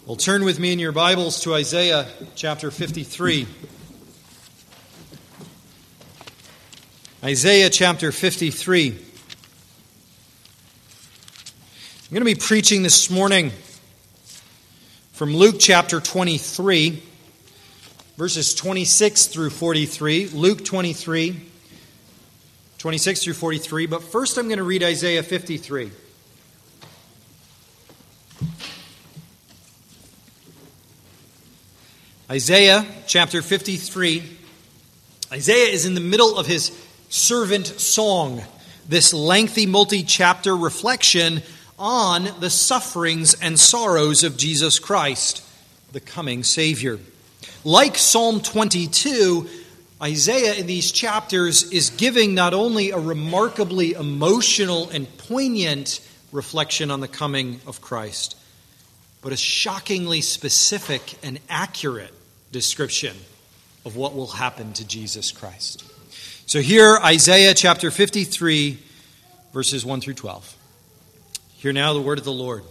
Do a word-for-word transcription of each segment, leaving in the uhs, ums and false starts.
Well, turn with me in your Bibles to Isaiah chapter fifty-three. Isaiah chapter fifty-three. I'm going to be preaching this morning from Luke chapter twenty-three, verses twenty-six through forty-three. Luke twenty-three, twenty-six through forty-three. But first I'm going to read Isaiah fifty-three. Isaiah chapter fifty-three. Isaiah is in the middle of his servant song, this lengthy multi-chapter reflection on the sufferings and sorrows of Jesus Christ, the coming Savior. Like Psalm twenty-two, Isaiah in these chapters is giving not only a remarkably emotional and poignant reflection on the coming of Christ, but a shockingly specific and accurate description of what will happen to Jesus Christ. So here, Isaiah chapter fifty-three, verses one through twelve. Hear now the word of the Lord.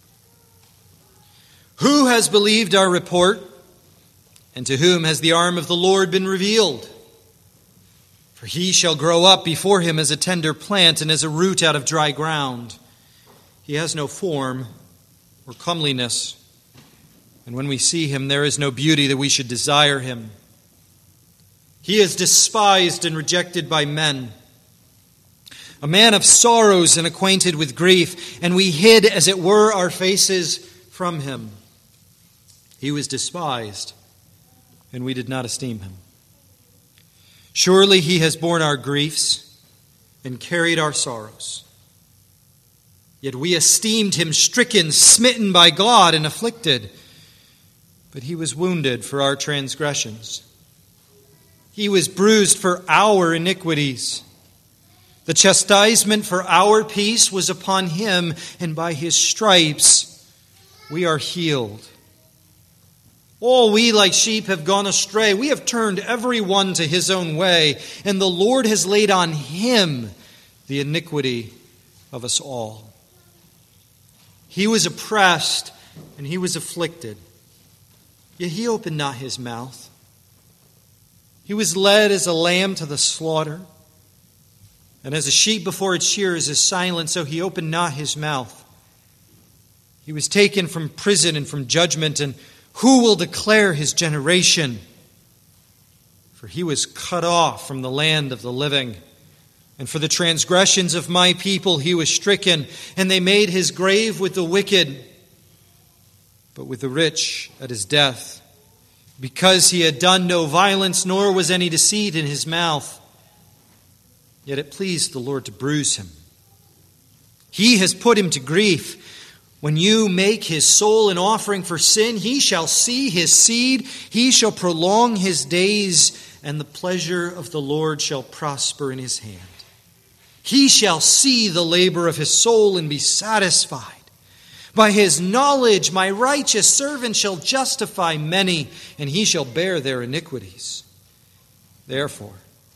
Who has believed our report, and to whom has the arm of the Lord been revealed? For he shall grow up before him as a tender plant and as a root out of dry ground. He has no form or comeliness, and when we see him, there is no beauty that we should desire him. He is despised and rejected by men, a man of sorrows and acquainted with grief, and we hid, as it were, our faces from him. He was despised, and we did not esteem him. Surely he has borne our griefs and carried our sorrows. Yet we esteemed him stricken, smitten by God, and afflicted. But he was wounded for our transgressions. He was bruised for our iniquities. The chastisement for our peace was upon him, and by his stripes we are healed. All we like sheep have gone astray. We have turned every one to his own way, and the Lord has laid on him the iniquity of us all. He was oppressed and he was afflicted, yet he opened not his mouth. He was led as a lamb to the slaughter, and as a sheep before its shearers is silent, so he opened not his mouth. He was taken from prison and from judgment, and who will declare his generation? For he was cut off from the land of the living. And for the transgressions of my people he was stricken, and they made his grave with the wicked, but with the rich at his death, because he had done no violence, nor was any deceit in his mouth. Yet it pleased the Lord to bruise him. He has put him to grief. When you make his soul an offering for sin, he shall see his seed, he shall prolong his days, and the pleasure of the Lord shall prosper in his hand. He shall see the labor of his soul and be satisfied. By his knowledge, my righteous servant shall justify many, and he shall bear their iniquities. Therefore,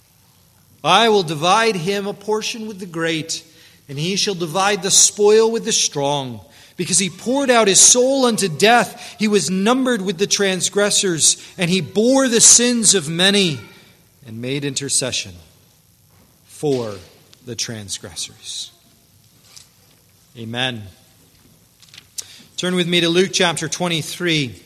I will divide him a portion with the great, and he shall divide the spoil with the strong. Because he poured out his soul unto death, he was numbered with the transgressors, and he bore the sins of many, and made intercession for the transgressors. Amen. Turn with me to Luke chapter twenty-three.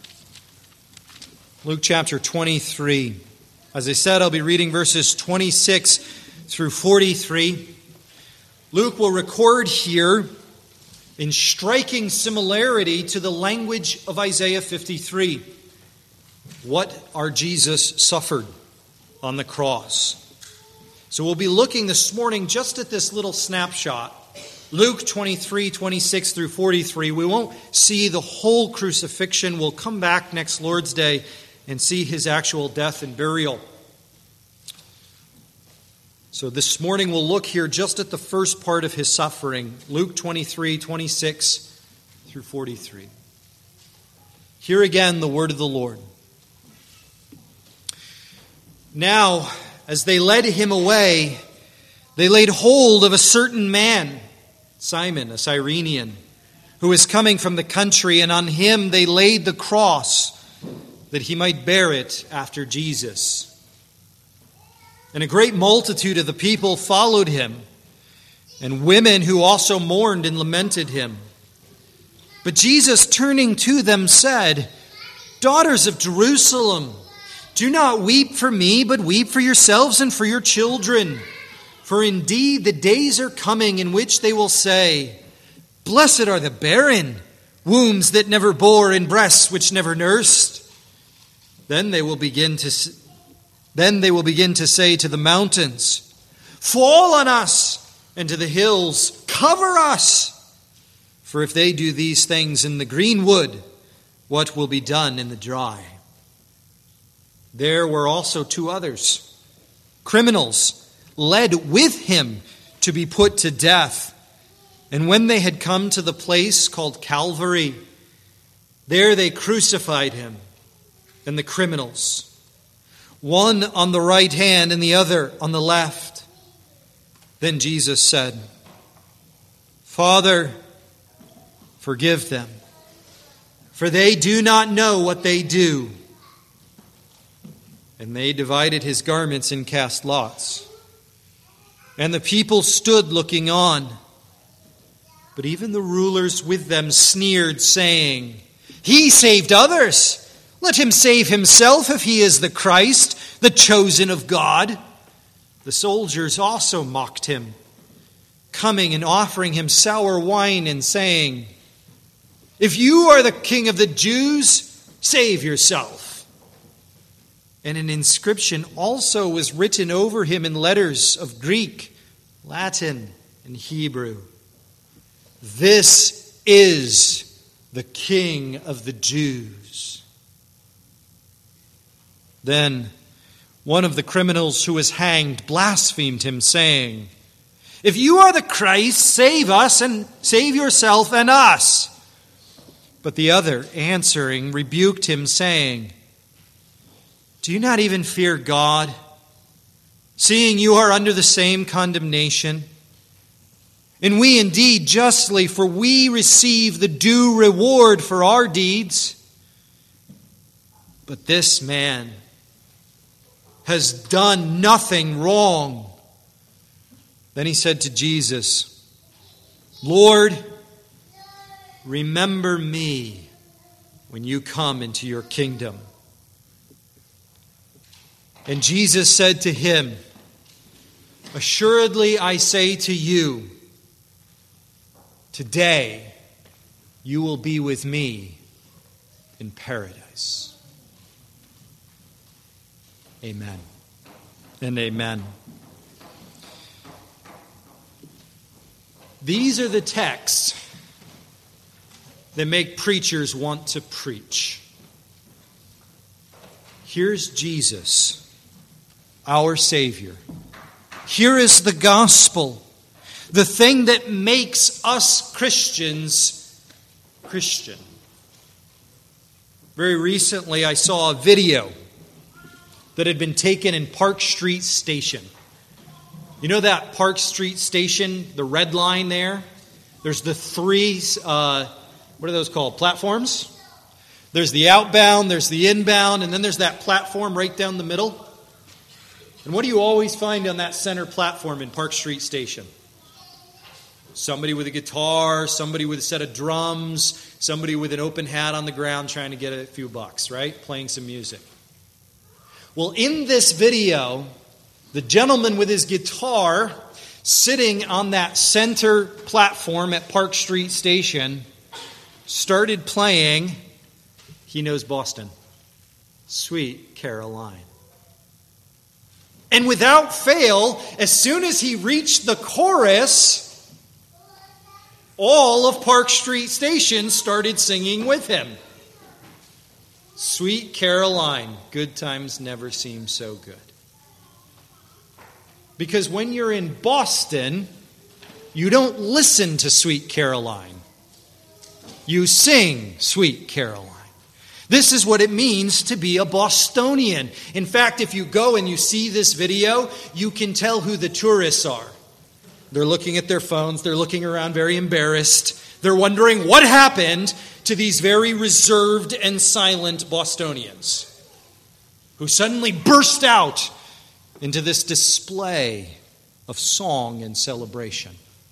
Luke chapter twenty-three. As I said, I'll be reading verses twenty-six through forty-three. Luke will record here, in striking similarity to the language of Isaiah fifty-three, what our Jesus suffered on the cross. So we'll be looking this morning just at this little snapshot. Luke twenty-three, twenty-six through forty-three. We won't see the whole crucifixion. We'll come back next Lord's Day and see his actual death and burial. So this morning we'll look here just at the first part of his suffering. Luke twenty-three, twenty-six through forty-three. Hear again the word of the Lord. Now, as they led him away, they laid hold of a certain man, Simon, a Cyrenian, who was coming from the country, and on him they laid the cross, that he might bear it after Jesus. And a great multitude of the people followed him, and women who also mourned and lamented him. But Jesus, turning to them, said, "Daughters of Jerusalem, do not weep for me, but weep for yourselves and for your children. For indeed the days are coming in which they will say, 'Blessed are the barren, wombs that never bore, and breasts which never nursed.' Then they will begin to then they will begin to say to the mountains, 'Fall on us,' and to the hills, 'Cover us.' For if they do these things in the green wood, what will be done in the dry?" There were also two others, criminals, led with him to be put to death. And when they had come to the place called Calvary, there they crucified him and the criminals, one on the right hand and the other on the left. Then Jesus said, "Father, forgive them, for they do not know what they do." And they divided his garments and cast lots. And the people stood looking on. But even the rulers with them sneered, saying, "He saved others. Let him save himself if he is the Christ, the chosen of God." The soldiers also mocked him, coming and offering him sour wine and saying, "If you are the king of the Jews, save yourself." And an inscription also was written over him in letters of Greek, Latin, and Hebrew. "This is the King of the Jews." Then one of the criminals who was hanged blasphemed him, saying, "If you are the Christ, save us and save yourself and us." But the other, answering, rebuked him, saying, "Do you not even fear God, seeing you are under the same condemnation? And we indeed justly, for we receive the due reward for our deeds. But this man has done nothing wrong." Then he said to Jesus, "Lord, remember me when you come into your kingdom." And Jesus said to him, "Assuredly I say to you, today you will be with me in paradise." Amen and amen. These are the texts that make preachers want to preach. Here's Jesus, our Savior. Here is the gospel, the thing that makes us Christians Christian. Very recently, I saw a video that had been taken in Park Street Station. You know that Park Street Station, the red line there? There's the three, uh, what are those called, platforms? There's the outbound, there's the inbound, and then there's that platform right down the middle. And what do you always find on that center platform in Park Street Station? Somebody with a guitar, somebody with a set of drums, somebody with an open hat on the ground trying to get a few bucks, right? Playing some music. Well, in this video, the gentleman with his guitar sitting on that center platform at Park Street Station started playing He Knows Boston, Sweet Caroline. And without fail, as soon as he reached the chorus, all of Park Street Station started singing with him. Sweet Caroline, good times never seem so good. Because when you're in Boston, you don't listen to Sweet Caroline. You sing Sweet Caroline. This is what it means to be a Bostonian. In fact, if you go and you see this video, you can tell who the tourists are. They're looking at their phones. They're looking around very embarrassed. They're wondering what happened to these very reserved and silent Bostonians who suddenly burst out into this display of song and celebration.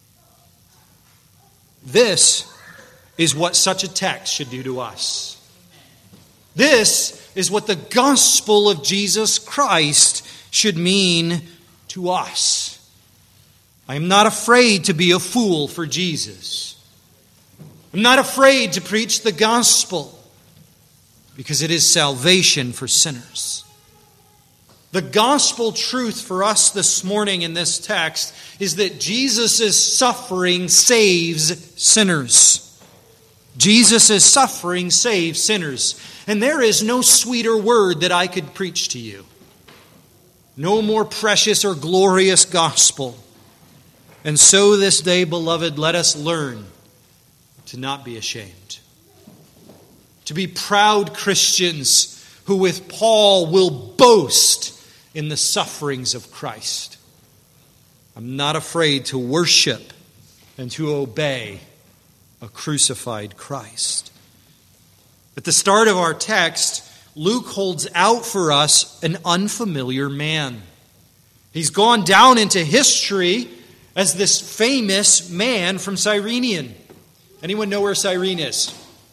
This is what such a text should do to us. This is what the gospel of Jesus Christ should mean to us. I am not afraid to be a fool for Jesus. I'm not afraid to preach the gospel because it is salvation for sinners. The gospel truth for us this morning in this text is that Jesus' suffering saves sinners. Jesus' suffering saves sinners. And there is no sweeter word that I could preach to you. No more precious or glorious gospel. And so this day, beloved, let us learn to not be ashamed. To be proud Christians who with Paul will boast in the sufferings of Christ. I'm not afraid to worship and to obey a crucified Christ. At the start of our text, Luke holds out for us an unfamiliar man. He's gone down into history as this famous man from Cyrene. Anyone know where Cyrene is?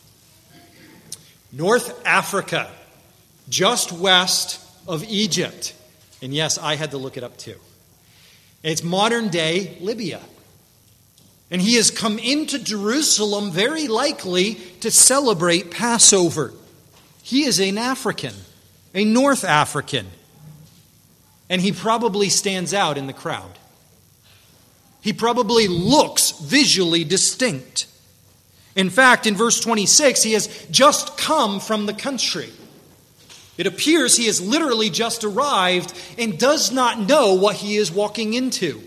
North Africa, just west of Egypt. And yes, I had to look it up too. It's modern-day Libya. And he has come into Jerusalem very likely to celebrate Passover. He is an African, a North African. And he probably stands out in the crowd. He probably looks visually distinct. In fact, in verse twenty-six, he has just come from the country. It appears he has literally just arrived and does not know what he is walking into.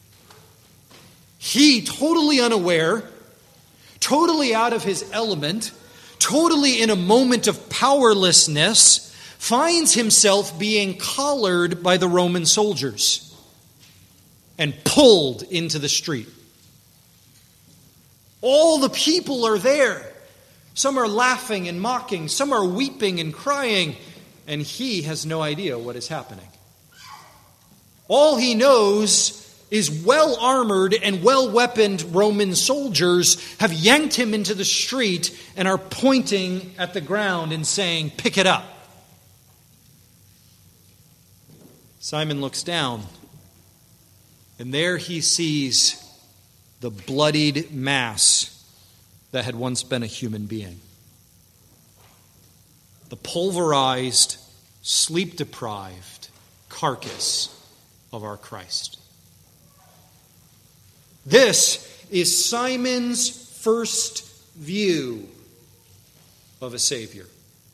He, totally unaware, totally out of his element, totally in a moment of powerlessness, finds himself being collared by the Roman soldiers and pulled into the street. All the people are there. Some are laughing and mocking. Some are weeping and crying. And he has no idea what is happening. All he knows is well-armored and well-weaponed Roman soldiers have yanked him into the street and are pointing at the ground and saying, "Pick it up." Simon looks down, and there he sees the bloodied mass that had once been a human being. The pulverized, sleep-deprived carcass of our Christ. This is Simon's first view of a Savior.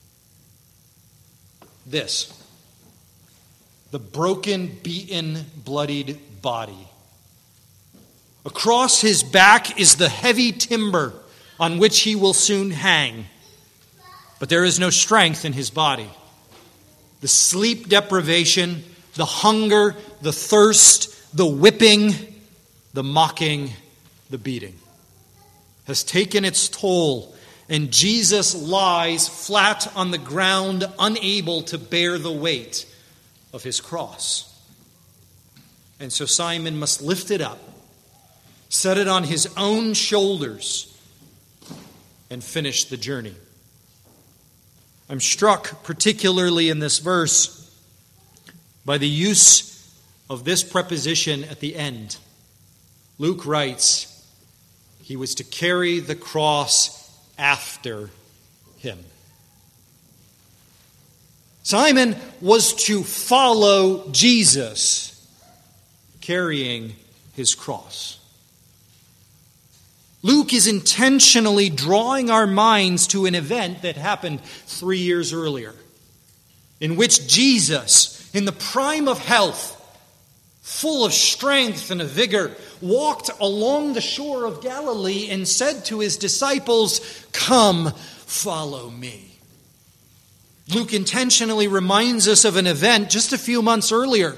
This, the broken, beaten, bloodied body. Across his back is the heavy timber on which he will soon hang. But there is no strength in his body. The sleep deprivation, the hunger, the thirst, the whipping, the mocking, the beating has taken its toll, and Jesus lies flat on the ground, unable to bear the weight of his cross. And so Simon must lift it up, set it on his own shoulders, and finish the journey. I'm struck particularly in this verse by the use of this preposition at the end. Luke writes, he was to carry the cross after him. Simon was to follow Jesus, carrying his cross. Luke is intentionally drawing our minds to an event that happened three years earlier, in which Jesus, in the prime of health, full of strength and of vigor, walked along the shore of Galilee and said to his disciples, "Come, follow me." Luke intentionally reminds us of an event just a few months earlier,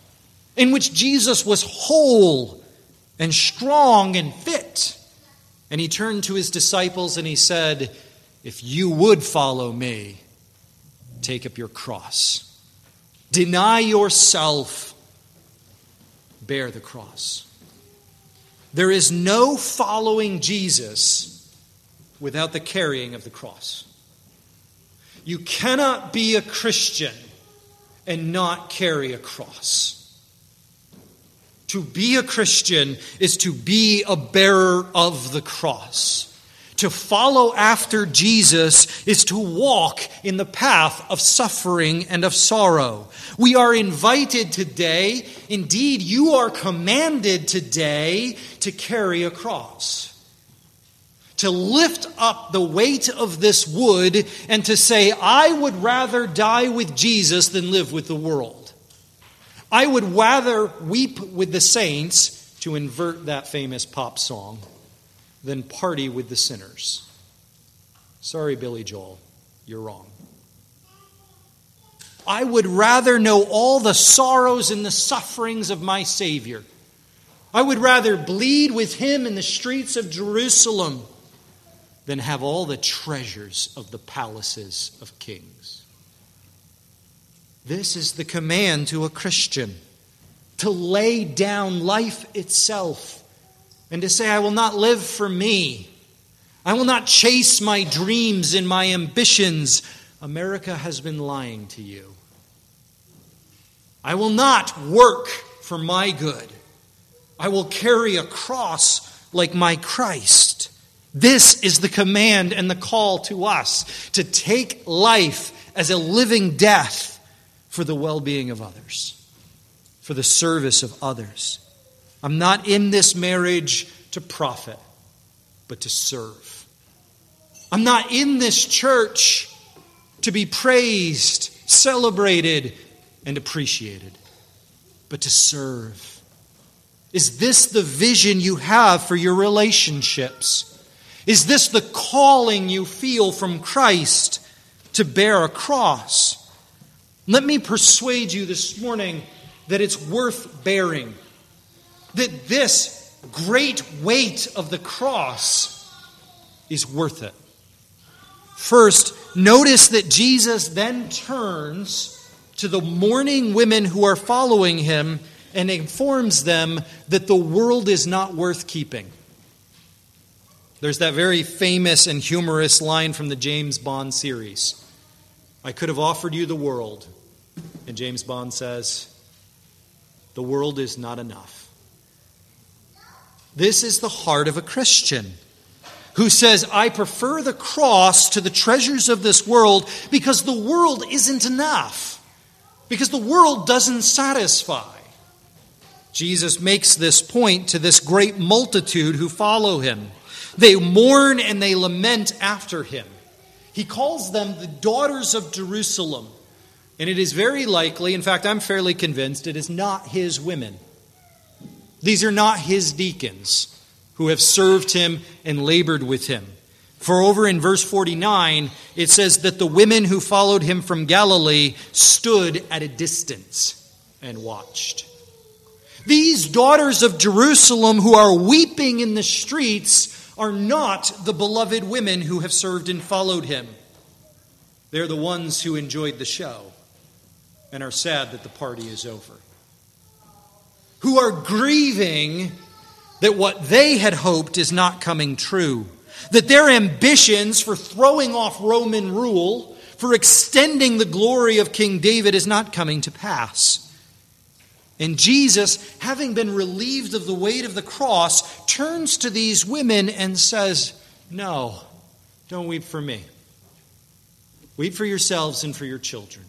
in which Jesus was whole and strong and fit, And he turned to his disciples and he said, if you would follow me, take up your cross. Deny yourself. Bear the cross. There is no following Jesus without the carrying of the cross. You cannot be a Christian and not carry a cross. To be a Christian is to be a bearer of the cross. To follow after Jesus is to walk in the path of suffering and of sorrow. We are invited today, indeed you are commanded today, to carry a cross. To lift up the weight of this wood and to say, I would rather die with Jesus than live with the world. I would rather weep with the saints, to invert that famous pop song, than party with the sinners. Sorry, Billy Joel, you're wrong. I would rather know all the sorrows and the sufferings of my Savior. I would rather bleed with him in the streets of Jerusalem than have all the treasures of the palaces of kings. This is the command to a Christian, to lay down life itself and to say, I will not live for me. I will not chase my dreams and my ambitions. America has been lying to you. I will not work for my good. I will carry a cross like my Christ. This is the command and the call to us, to take life as a living death for the well-being of others, for the service of others. I'm not in this marriage to profit, but to serve. I'm not in this church to be praised, celebrated, and appreciated, but to serve. Is this the vision you have for your relationships? Is this the calling you feel from Christ to bear a cross? Let me persuade you this morning that it's worth bearing. That this great weight of the cross is worth it. First, notice that Jesus then turns to the mourning women who are following him and informs them that the world is not worth keeping. There's that very famous and humorous line from the James Bond series. I could have offered you the world. And James Bond says, the world is not enough. This is the heart of a Christian who says, I prefer the cross to the treasures of this world because the world isn't enough. Because the world doesn't satisfy. Jesus makes this point to this great multitude who follow him. They mourn and they lament after him. He calls them the daughters of Jerusalem. And it is very likely, in fact, I'm fairly convinced, it is not his women. These are not his deacons who have served him and labored with him. For over in verse forty-nine, it says that the women who followed him from Galilee stood at a distance and watched. These daughters of Jerusalem who are weeping in the streets are not the beloved women who have served and followed him. They're the ones who enjoyed the show and are sad that the party is over. Who are grieving that what they had hoped is not coming true. That their ambitions for throwing off Roman rule, for extending the glory of King David is not coming to pass. And Jesus, having been relieved of the weight of the cross, turns to these women and says, no, don't weep for me. Weep for yourselves and for your children.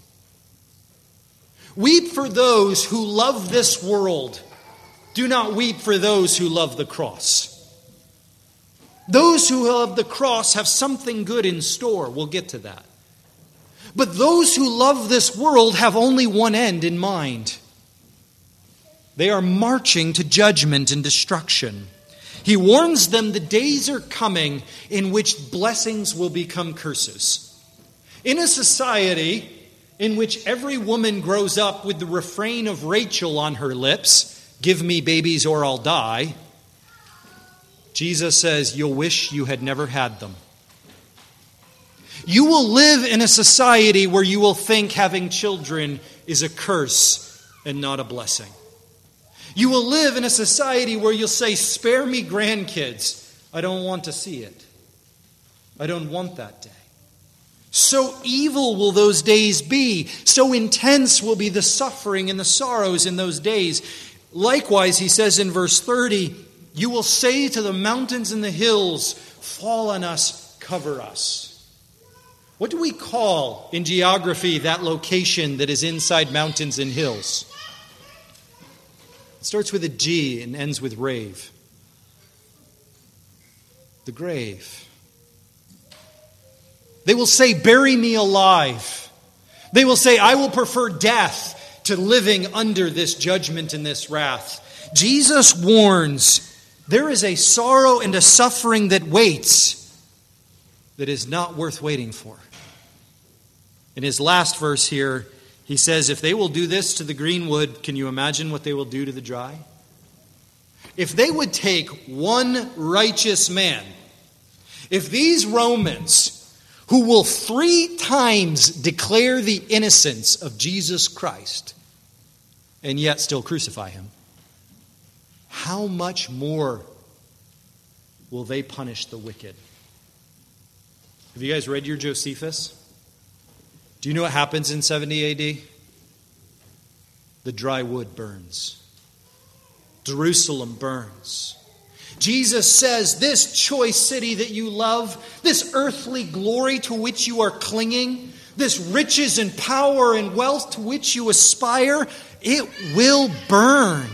Weep for those who love this world. Do not weep for those who love the cross. Those who love the cross have something good in store. We'll get to that. But those who love this world have only one end in mind. They are marching to judgment and destruction. He warns them the days are coming in which blessings will become curses. In a society in which every woman grows up with the refrain of Rachel on her lips, give me babies or I'll die, Jesus says, you'll wish you had never had them. You will live in a society where you will think having children is a curse and not a blessing. You will live in a society where you'll say, spare me grandkids. I don't want to see it. I don't want that day. So evil will those days be. So intense will be the suffering and the sorrows in those days. Likewise, he says in verse thirty, you will say to the mountains and the hills, fall on us, cover us. What do we call in geography that location that is inside mountains and hills? It starts with a G and ends with rave. The grave. They will say, bury me alive. They will say, I will prefer death to living under this judgment and this wrath. Jesus warns, there is a sorrow and a suffering that waits that is not worth waiting for. In his last verse here, he says, if they will do this to the green wood, can you imagine what they will do to the dry? If they would take one righteous man, if these Romans, who will three times declare the innocence of Jesus Christ and yet still crucify him, how much more will they punish the wicked? Have you guys read your Josephus? Do you know what happens in seventy A D? The dry wood burns. Jerusalem burns. Jesus says, this choice city that you love, this earthly glory to which you are clinging, this riches and power and wealth to which you aspire, it will burn.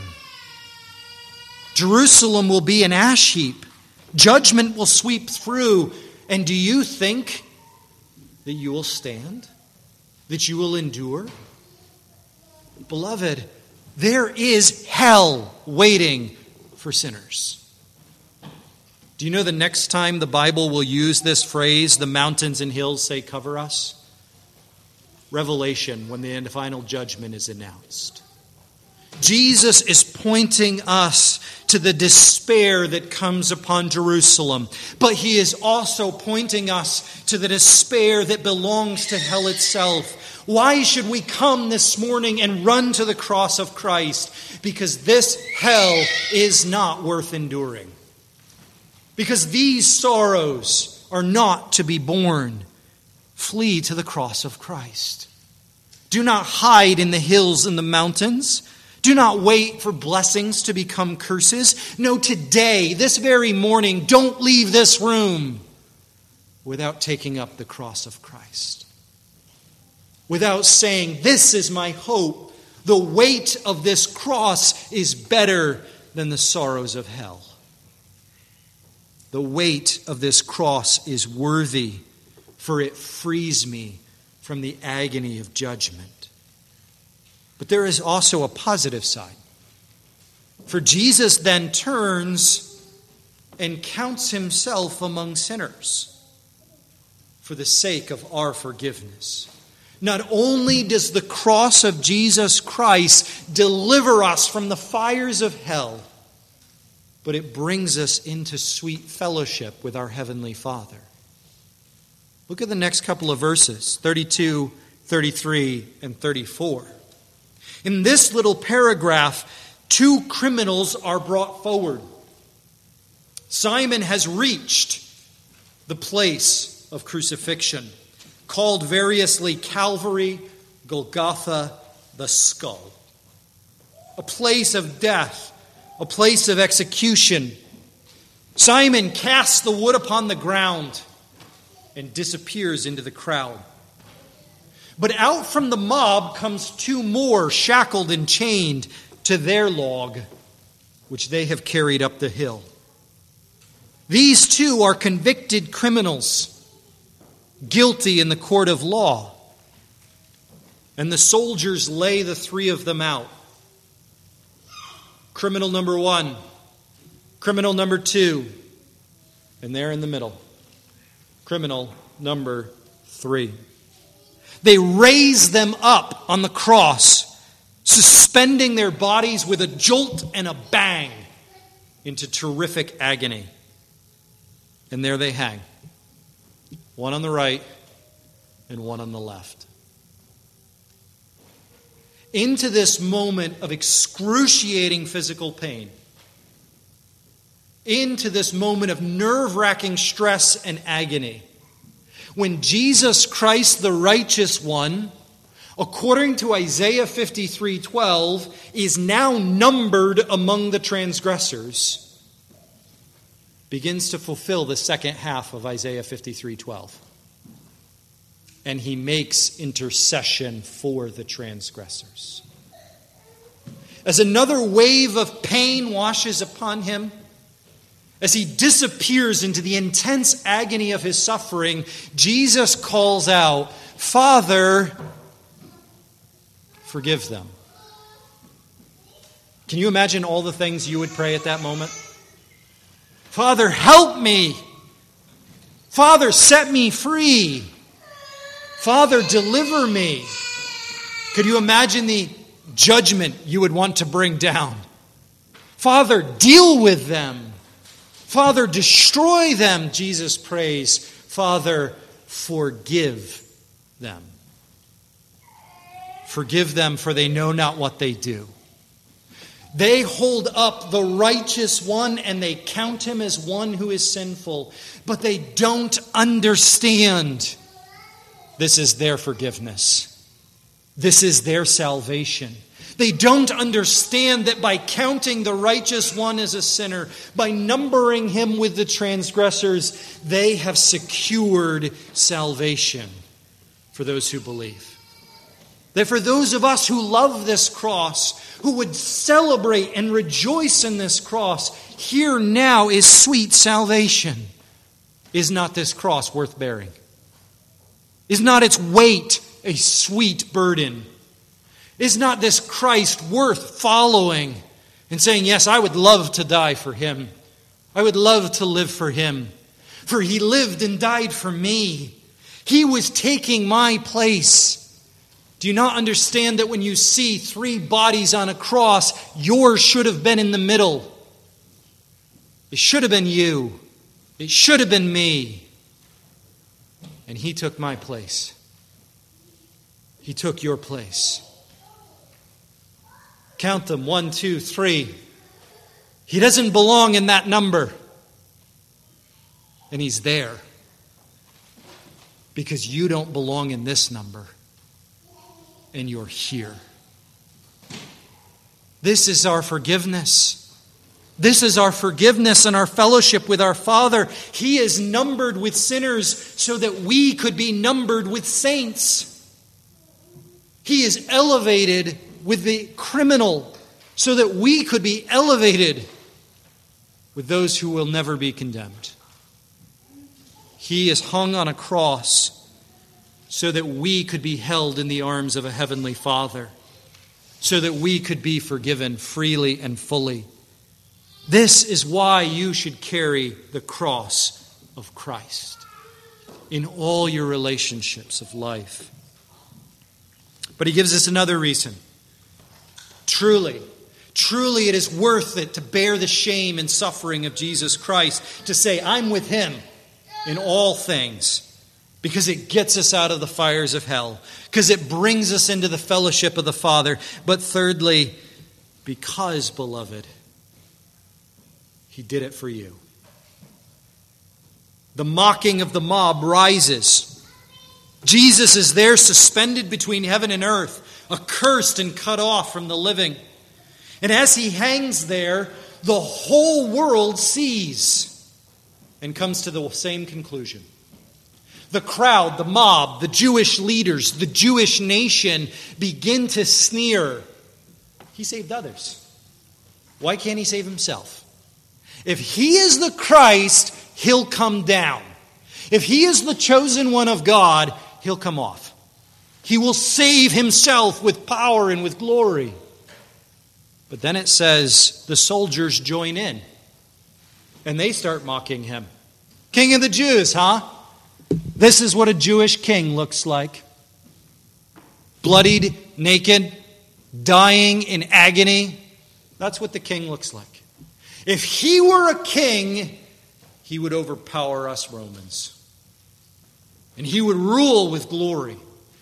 Jerusalem will be an ash heap. Judgment will sweep through. And do you think that you will stand? That you will endure? Beloved, there is hell waiting for sinners. Do you know the next time the Bible will use this phrase, the mountains and hills say cover us? Revelation, when the final judgment is announced. Jesus is pointing us to the despair that comes upon Jerusalem, but he is also pointing us to the despair that belongs to hell itself. Why should we come this morning and run to the cross of Christ? Because this hell is not worth enduring. Because these sorrows are not to be borne. Flee to the cross of Christ. Do not hide in the hills and the mountains. Do not wait for blessings to become curses. No, today, this very morning, don't leave this room without taking up the cross of Christ. Without saying, this is my hope. The weight of this cross is better than the sorrows of hell. The weight of this cross is worthy, for it frees me from the agony of judgment. But there is also a positive side. For Jesus then turns and counts himself among sinners for the sake of our forgiveness. Not only does the cross of Jesus Christ deliver us from the fires of hell, but it brings us into sweet fellowship with our Heavenly Father. Look at the next couple of verses, thirty-two, thirty-three, and thirty-four. In this little paragraph, two criminals are brought forward. Simon has reached the place of crucifixion, called variously Calvary, Golgotha, the skull. A place of death, a place of execution. Simon casts the wood upon the ground and disappears into the crowd. But out from the mob comes two more shackled and chained to their log, which they have carried up the hill. These two are convicted criminals, guilty in the court of law. And the soldiers lay the three of them out. Criminal number one, criminal number two, and there in the middle, criminal number three. They raise them up on the cross, suspending their bodies with a jolt and a bang into terrific agony. And there they hang. One on the right and one on the left. Into this moment of excruciating physical pain, into this moment of nerve-wracking stress and agony, when Jesus Christ, the righteous one, according to Isaiah fifty-three twelve, is now numbered among the transgressors, begins to fulfill the second half of Isaiah fifty-three twelve. And he makes intercession for the transgressors. As another wave of pain washes upon him, as he disappears into the intense agony of his suffering, Jesus calls out, "Father, forgive them." Can you imagine all the things you would pray at that moment? Father, help me. Father, set me free. Father, deliver me. Could you imagine the judgment you would want to bring down? Father, deal with them. Father, destroy them, Jesus prays. Father, forgive them. Forgive them, for they know not what they do. They hold up the righteous one and they count him as one who is sinful, but they don't understand. This is their forgiveness. This is their salvation. They don't understand that by counting the righteous one as a sinner, by numbering him with the transgressors, they have secured salvation for those who believe. That for those of us who love this cross, who would celebrate and rejoice in this cross, here now is sweet salvation. Is not this cross worth bearing? Is not its weight a sweet burden? Is not this Christ worth following and saying, yes, I would love to die for him. I would love to live for him. For he lived and died for me. He was taking my place. Do you not understand that when you see three bodies on a cross, yours should have been in the middle? It should have been you. It should have been me. And he took my place. He took your place. Count them. One, two, three. He doesn't belong in that number. And he's there. Because you don't belong in this number. And you're here. This is our forgiveness. This is our forgiveness and our fellowship with our Father. He is numbered with sinners so that we could be numbered with saints. He is elevated with the criminal so that we could be elevated with those who will never be condemned. He is hung on a cross so that we could be held in the arms of a heavenly Father, so that we could be forgiven freely and fully. This is why you should carry the cross of Christ in all your relationships of life. But he gives us another reason. Truly, truly it is worth it to bear the shame and suffering of Jesus Christ, to say, I'm with him in all things, because it gets us out of the fires of hell, because it brings us into the fellowship of the Father. But thirdly, because, beloved, he did it for you. The mocking of the mob rises. Jesus is there suspended between heaven and earth, accursed and cut off from the living. And as he hangs there, the whole world sees and comes to the same conclusion. The crowd, the mob, the Jewish leaders, the Jewish nation begin to sneer. He saved others. Why can't he save himself? If he is the Christ, he'll come down. If he is the chosen one of God, he'll come off. He will save himself with power and with glory. But then it says the soldiers join in. And they start mocking him. King of the Jews, huh? This is what a Jewish king looks like. Bloodied, naked, dying in agony. That's what the king looks like. If he were a king, he would overpower us Romans. And he would rule with glory.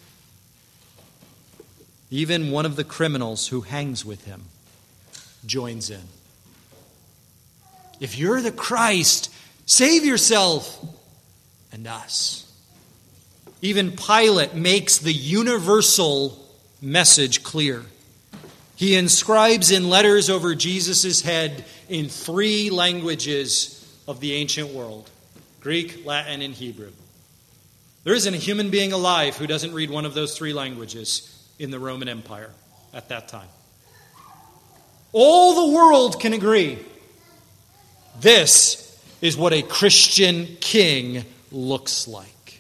Even one of the criminals who hangs with him joins in. If you're the Christ, save yourself and us. Even Pilate makes the universal message clear. He inscribes in letters over Jesus' head in three languages of the ancient world: Greek, Latin, and Hebrew. There isn't a human being alive who doesn't read one of those three languages in the Roman Empire at that time. All the world can agree. This is what a Christian king looks like.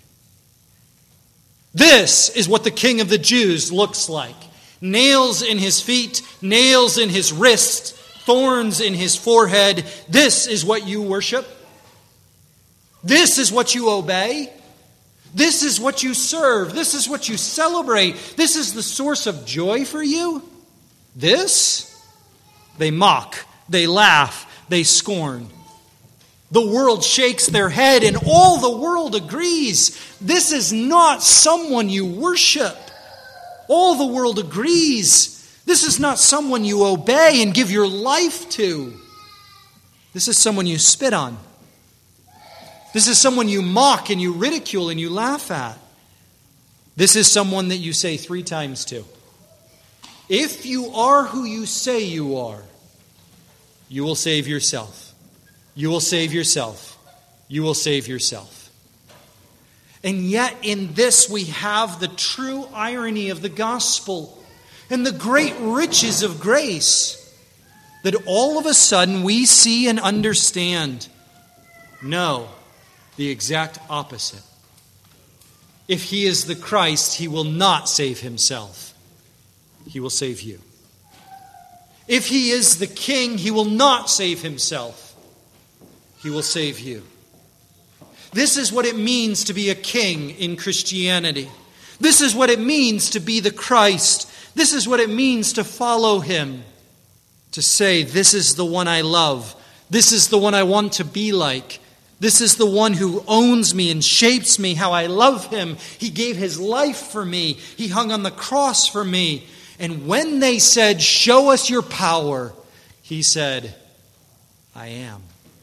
This is what the King of the Jews looks like. Nails in his feet, nails in his wrists, thorns in his forehead. This is what you worship. This is what you obey. This is what you serve. This is what you celebrate. This is the source of joy for you. This, they mock, they laugh, they scorn. The world shakes their head and all the world agrees. This is not someone you worship. All the world agrees. This is not someone you obey and give your life to. This is someone you spit on. This is someone you mock and you ridicule and you laugh at. This is someone that you say three times to. If you are who you say you are, you will save yourself. You will save yourself. You will save yourself. And yet in this we have the true irony of the gospel and the great riches of grace, that all of a sudden we see and understand. No, the exact opposite. If he is the Christ, he will not save himself. He will save you. If he is the king, he will not save himself. He will save you. This is what it means to be a king in Christianity. This is what it means to be the Christ. This is what it means to follow him. To say, this is the one I love. This is the one I want to be like. This is the one who owns me and shapes me how I love him. He gave his life for me. He hung on the cross for me. And when they said, show us your power, he said, I am.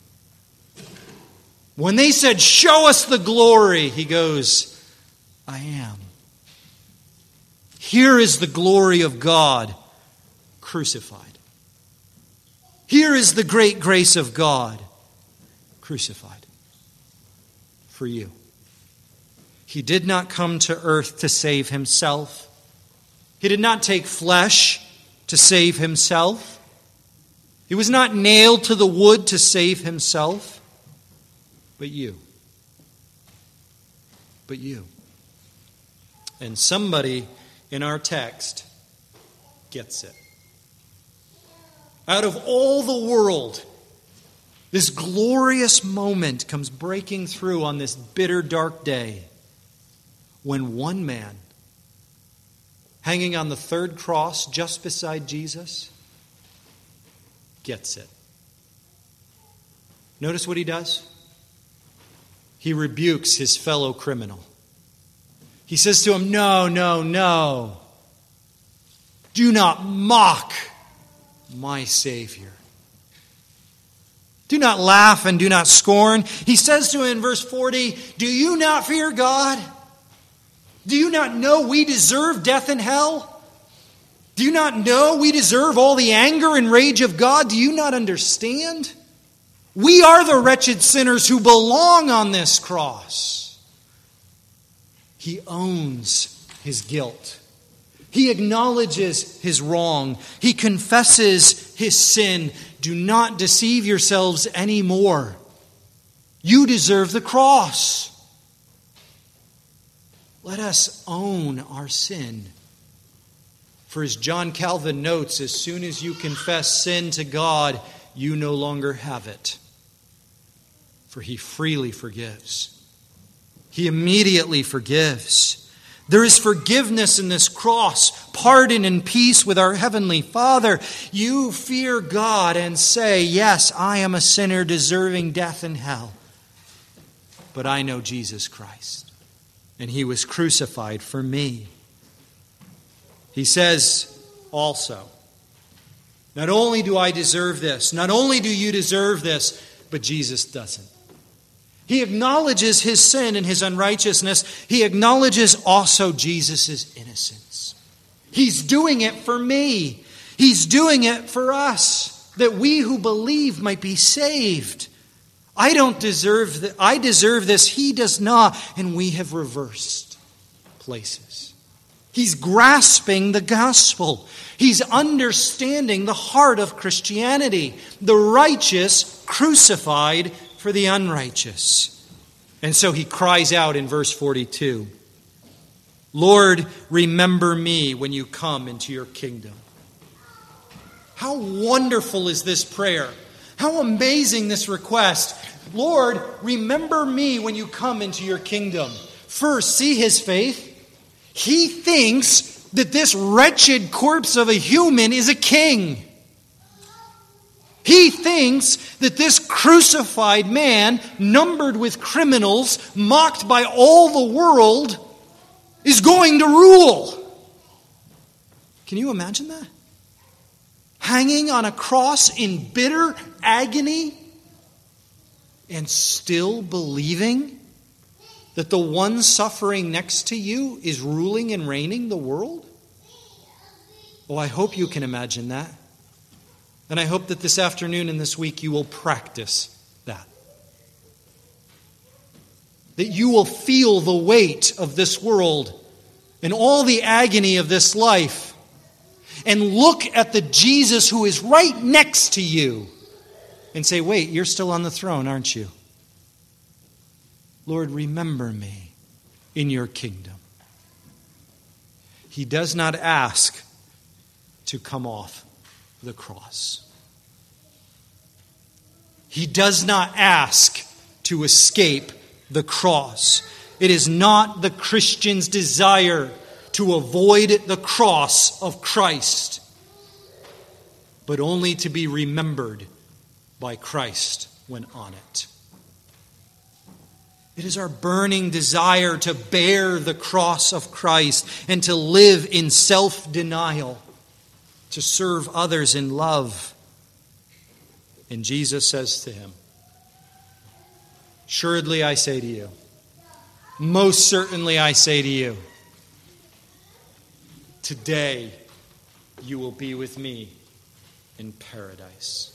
When they said, show us the glory, he goes, I am. Here is the glory of God crucified. Here is the great grace of God crucified for you. He did not come to earth to save himself. He did not take flesh to save himself. He was not nailed to the wood to save himself. But you. But you. And somebody in our text gets it. Out of all the world, this glorious moment comes breaking through on this bitter, dark day when one man, hanging on the third cross just beside Jesus, gets it. Notice what he does? He rebukes his fellow criminal. He says to him, no, no, no. Do not mock my Savior. Do not laugh and do not scorn. He says to him in verse forty, do you not fear God? Do you not know we deserve death and hell? Do you not know we deserve all the anger and rage of God? Do you not understand? We are the wretched sinners who belong on this cross. He owns his guilt. He acknowledges his wrong. He confesses his sin. Do not deceive yourselves anymore. You deserve the cross. Let us own our sin. For as John Calvin notes, as soon as you confess sin to God, you no longer have it. For he freely forgives. He immediately forgives. There is forgiveness in this cross, pardon and peace with our Heavenly Father. You fear God and say, yes, I am a sinner deserving death and hell. but I know Jesus Christ, and he was crucified for me. He says also, not only do I deserve this, not only do you deserve this, but Jesus doesn't. He acknowledges his sin and his unrighteousness. He acknowledges also Jesus' innocence. He's doing it for me. He's doing it for us, that we who believe might be saved. I don't deserve that. I deserve this. He does not. And we have reversed places. He's grasping the gospel. He's understanding the heart of Christianity. The righteous crucified for the unrighteous. And so he cries out in verse forty-two, Lord, remember me when you come into your kingdom. How wonderful is this prayer? How amazing this request. Lord, remember me when you come into your kingdom. First, see his faith. He thinks that this wretched corpse of a human is a king. He thinks that this crucified man, numbered with criminals, mocked by all the world, is going to rule. Can you imagine that? Hanging on a cross in bitter agony and still believing that the one suffering next to you is ruling and reigning the world? Oh, I hope you can imagine that. And I hope that this afternoon and this week you will practice that. That you will feel the weight of this world and all the agony of this life. And look at the Jesus who is right next to you and say, wait, you're still on the throne, aren't you? Lord, remember me in your kingdom. He does not ask to come off the cross. He does not ask to escape the cross. It is not the Christian's desire to avoid the cross of Christ, but only to be remembered by Christ when on it. It is our burning desire to bear the cross of Christ and to live in self-denial, to serve others in love. And Jesus says to him, assuredly I say to you, most certainly I say to you, today you will be with me in paradise.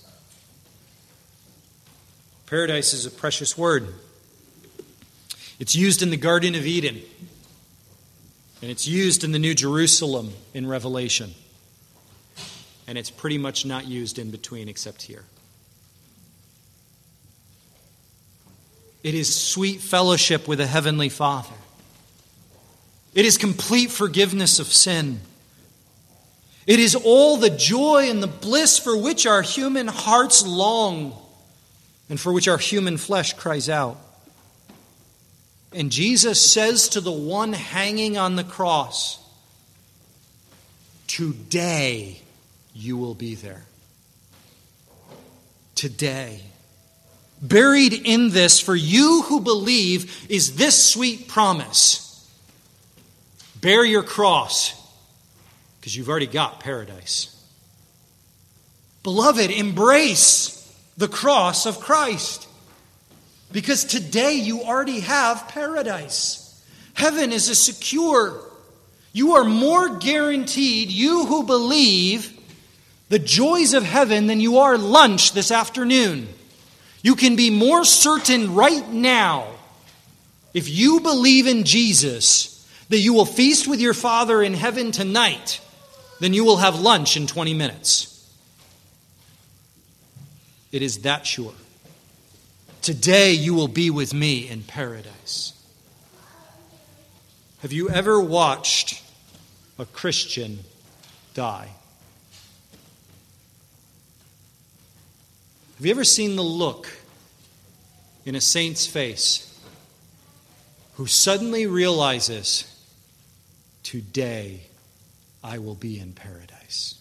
Paradise is a precious word. It's used in the Garden of Eden. And it's used in the New Jerusalem in Revelation. And it's pretty much not used in between except here. It is sweet fellowship with a heavenly Father. It is complete forgiveness of sin. It is all the joy and the bliss for which our human hearts long and for which our human flesh cries out. And Jesus says to the one hanging on the cross, today you will be there. Today. Buried in this for you who believe is this sweet promise. Bear your cross, because you've already got paradise. Beloved, embrace the cross of Christ. Because today you already have paradise. Heaven is a secure. You are more guaranteed, you who believe, the joys of heaven than you are lunch this afternoon. You can be more certain right now, if you believe in Jesus, that you will feast with your Father in heaven tonight than you will have lunch in twenty minutes. It is that sure. Today you will be with me in paradise. Have you ever watched a Christian die? Have you ever seen the look in a saint's face who suddenly realizes, today I will be in paradise?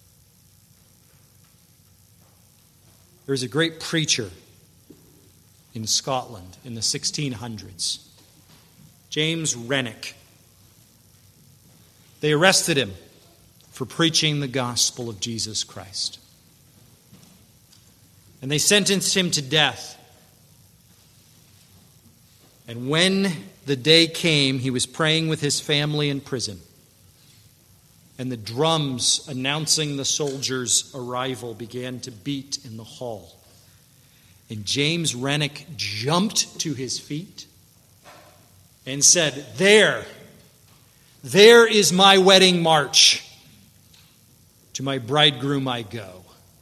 There's a great preacher. in Scotland in the sixteen hundreds. James Renwick. They arrested him for preaching the gospel of Jesus Christ. And they sentenced him to death. And when the day came, he was praying with his family in prison. And the drums announcing the soldiers' arrival began to beat in the hall. And James Renwick jumped to his feet and said, There, there is my wedding march. To my bridegroom I go.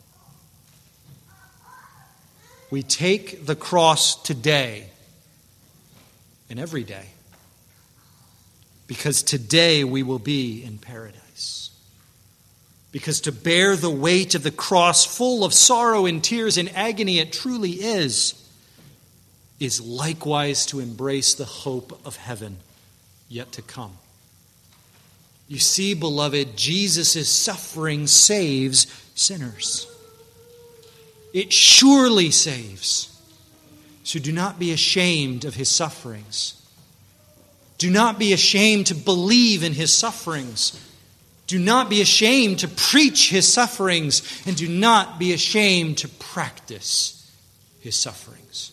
We take the cross today and every day, because today we will be in paradise. Because to bear the weight of the cross, full of sorrow and tears and agony it truly is, is likewise to embrace the hope of heaven yet to come. You see, beloved, Jesus' suffering saves sinners. It surely saves. So do not be ashamed of his sufferings. Do not be ashamed to believe in his sufferings. Do not be ashamed to preach his sufferings. And do not be ashamed to practice his sufferings.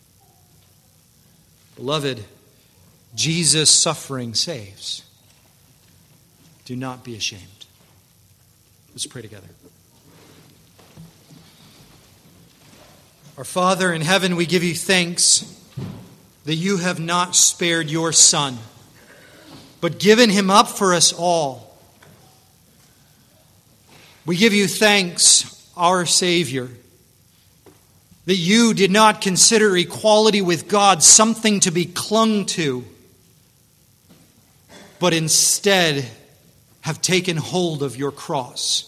Beloved, Jesus' suffering saves. Do not be ashamed. Let's pray together. Our Father in heaven, we give you thanks that you have not spared your Son, but given him up for us all. We give you thanks, our Savior, that you did not consider equality with God something to be clung to, but instead have taken hold of your cross.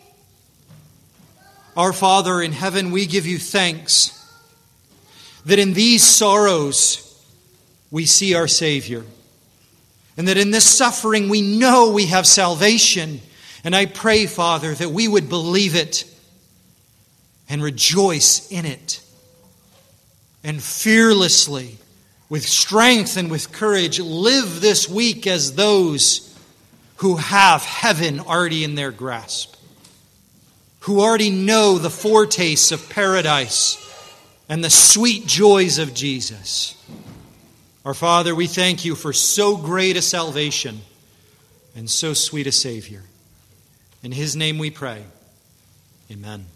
Our Father in heaven, we give you thanks that in these sorrows we see our Savior, and that in this suffering we know we have salvation. And I pray, Father, that we would believe it and rejoice in it, and fearlessly, with strength and with courage, live this week as those who have heaven already in their grasp, who already know the foretastes of paradise and the sweet joys of Jesus. Our Father, we thank you for so great a salvation and so sweet a Savior. In his name we pray. Amen.